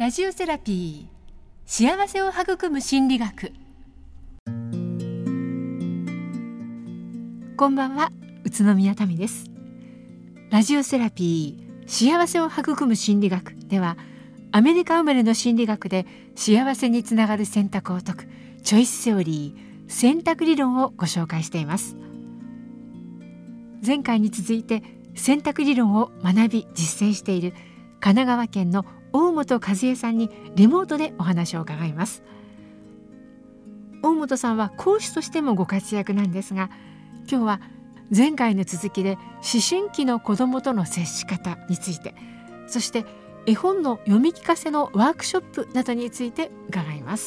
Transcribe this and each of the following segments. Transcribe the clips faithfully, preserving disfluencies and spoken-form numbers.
ラジオセラピー、幸せを育む心理学。こんばんは、宇都宮民です。ラジオセラピー、幸せを育む心理学では、アメリカ生まれの心理学で幸せにつながる選択を説くチョイスセオリー、選択理論をご紹介しています。前回に続いて選択理論を学び実践している神奈川県の大本和恵さんにリモートでお話を伺います。大本さんは講師としてもご活躍なんですが、今日は前回の続きで思春期の子どもとの接し方について、そして絵本の読み聞かせのワークショップなどについて伺います。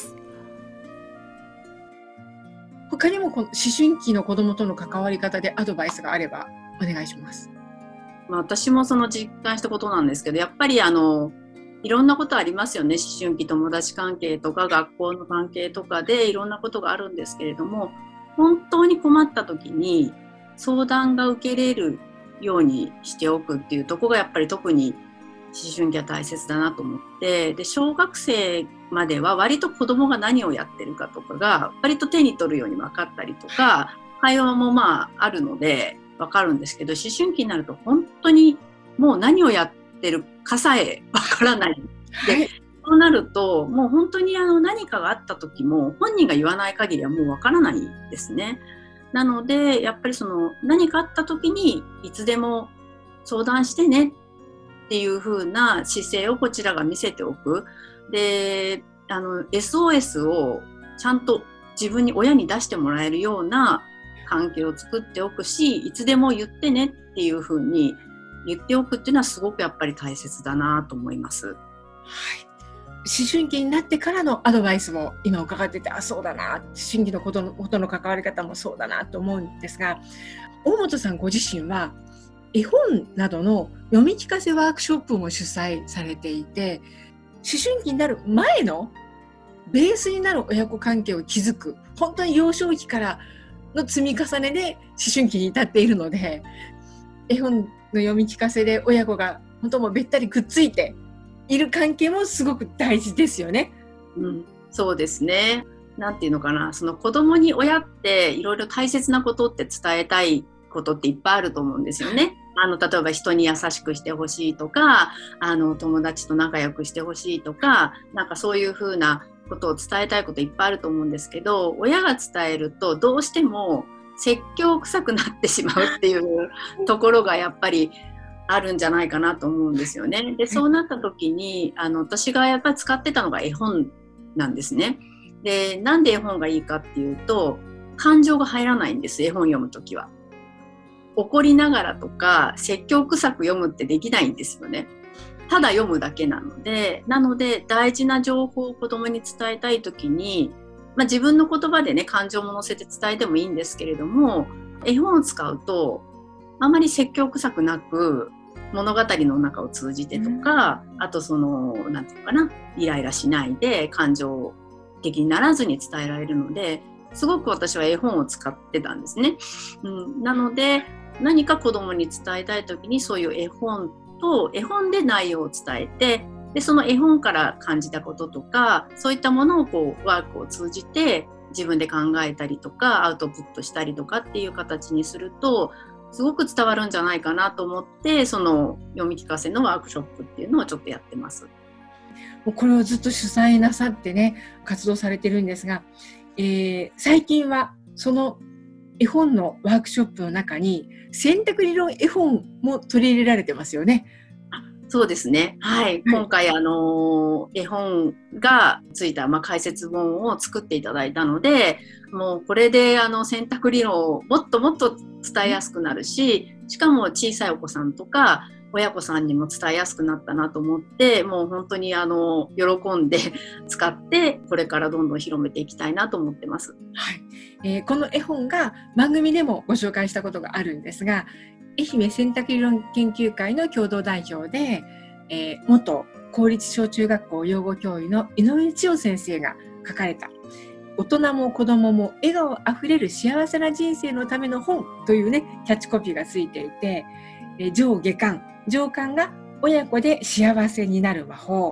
他にもこの思春期の子どもとの関わり方でアドバイスがあればお願いします。 まあ、私もその実感したことなんですけど、やっぱりあのいろんなことありますよね。思春期、友達関係とか学校の関係とかでいろんなことがあるんですけれども、本当に困った時に相談が受けれるようにしておくっていうところがやっぱり特に思春期は大切だなと思って、で小学生までは割と子供が何をやってるかとかが割と手に取るように分かったりとか、会話もまああるので分かるんですけど、思春期になると本当にもう何をやってるかさえ分からない。で、はい、そうなるともう本当にあの何かがあった時も本人が言わない限りはもう分からないですね。なのでやっぱりその何かあった時にいつでも相談してねっていう風な姿勢をこちらが見せておく。で、あの エスオーエス をちゃんと自分に親に出してもらえるような関係を作っておくし、いつでも言ってねっていう風に言っておくっていうのはすごくやっぱり大切だなと思います。はい、 思春期になってからのアドバイスも今伺ってて、あ、そうだな、思春期の子との、子との関わり方もそうだなと思うんですが、大本さんご自身は絵本などの読み聞かせワークショップも主催されていて、思春期になる前のベースになる親子関係を築く、本当に幼少期からの積み重ねで思春期に至っているので、絵本の読み聞かせで親子が本当もべったりくっついている関係もすごく大事ですよね。 うん、そうですね。なんていうのかな、その子供に親っていろいろ大切なことって伝えたいことっていっぱいあると思うんですよね。あの例えば人に優しくしてほしいとか、あの友達と仲良くしてほしいとか、なんかそういうふうなことを伝えたいこといっぱいあると思うんですけど、親が伝えるとどうしても説教臭くなってしまうっていうところがやっぱりあるんじゃないかなと思うんですよね。で、そうなった時にあの私がやっぱり使ってたのが絵本なんですね。で、なんで絵本がいいかっていうと、感情が入らないんです。絵本読むときは怒りながらとか説教臭く読むってできないんですよね。ただ読むだけなので、なので大事な情報を子供に伝えたいときに、まあ、自分の言葉でね感情も乗せて伝えてもいいんですけれども、絵本を使うとあまり説教臭くなく物語の中を通じてとか、あとそのなんていうかな、イライラしないで感情的にならずに伝えられるので、すごく私は絵本を使ってたんですね。うん、なので何か子供に伝えたいときにそういう絵本と絵本で内容を伝えて、でその絵本から感じたこととかそういったものをこうワークを通じて自分で考えたりとかアウトプットしたりとかっていう形にするとすごく伝わるんじゃないかなと思って、その読み聞かせのワークショップっていうのをちょっとやってます。 これをずっと主催なさってね活動されてるんですが、えー、最近はその絵本のワークショップの中に選択理論絵本も取り入れられてますよね。 あ、そうですね。はい。はい、今回あの絵本がついた、まあ、解説本を作っていただいたので、もうこれであの選択理論をもっともっと伝えやすくなるし、しかも小さいお子さんとか親子さんにも伝えやすくなったなと思って、もう本当にあの喜んで使ってこれからどんどん広めていきたいなと思ってます。 はい、えー、この絵本が番組でもご紹介したことがあるんですが、愛媛選択理論研究会の共同代表で、えー、元公立小中学校養護教諭の井上千代先生が書かれた大人も子供も笑顔あふれる幸せな人生のための本というねキャッチコピーがついていて、えー、上下巻上巻が親子で幸せになる魔法、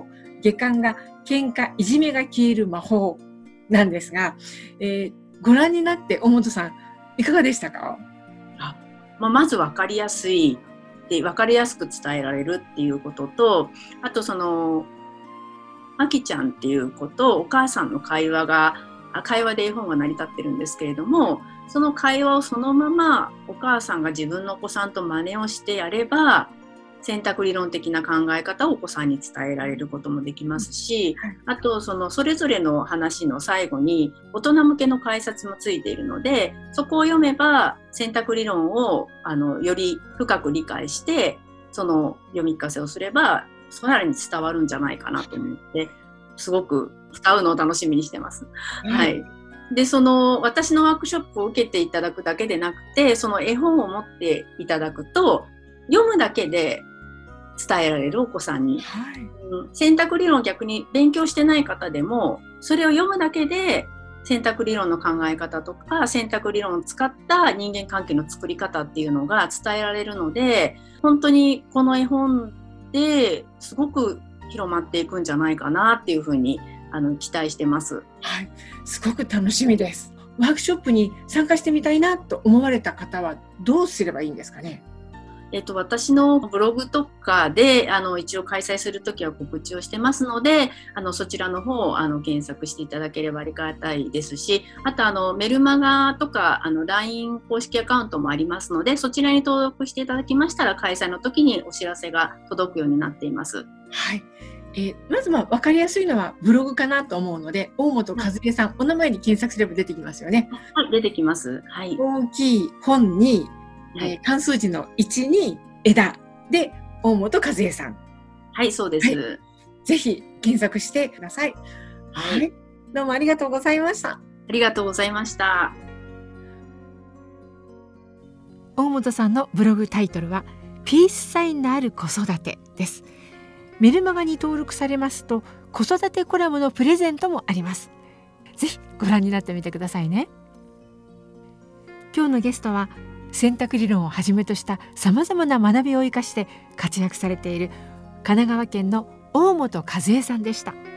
下巻が喧嘩いじめが消える魔法なんですが、えー、ご覧になって大本さんいかがでしたか？ あ、まあ、まず分かりやすいで分かりやすく伝えられるっていうことと、あとそのあきちゃんっていう子とお母さんの会話が会話で絵本が成り立ってるんですけれども、その会話をそのままお母さんが自分のお子さんと真似をしてやれば、選択理論的な考え方をお子さんに伝えられることもできますし、あとそのそれぞれの話の最後に大人向けの解説もついているので、そこを読めば選択理論をあのより深く理解して、その読み聞かせをすればさらに伝わるんじゃないかなと思って、すごく使うのを楽しみにしてます。うん、はい。で、その私のワークショップを受けていただくだけでなくて、その絵本を持っていただくと、読むだけで伝えられるお子さんに、はい、うん、選択理論を逆に勉強してない方でも、それを読むだけで選択理論の考え方とか、選択理論を使った人間関係の作り方っていうのが伝えられるので、本当にこの絵本ですごく広まっていくんじゃないかなっていうふうにあの期待してます。 はい、すごく楽しみです。ワークショップに参加してみたいなと思われた方はどうすればいいんですかね？ えっと、私のブログとかであの一応開催するときは告知をしてますので、あのそちらの方をあの検索していただければありがたいですし、あとあのメルマガとかあの ライン 公式アカウントもありますので、そちらに登録していただきましたら開催の時にお知らせが届くようになっています。 はい、えー、まずまあ分かりやすいのはブログかなと思うので、大本和恵さん、はい、お名前に検索すれば出てきますよね。 はい、出てきます。はい、 大きい本に、はい、えー、漢数字のいちに枝で大本和恵さん。 はい、そうです、はい。 ぜひ検索してください。はい、はい、どうもありがとうございました。 ありがとうございました。 大本さんのブログタイトルはピースサインのある子育てです。メルマガに登録されますと子育てコラムのプレゼントもあります。ぜひご覧になってみてくださいね。今日のゲストは選択理論をはじめとしたさまざまな学びを生かして活躍されている神奈川県の大本和恵さんでした。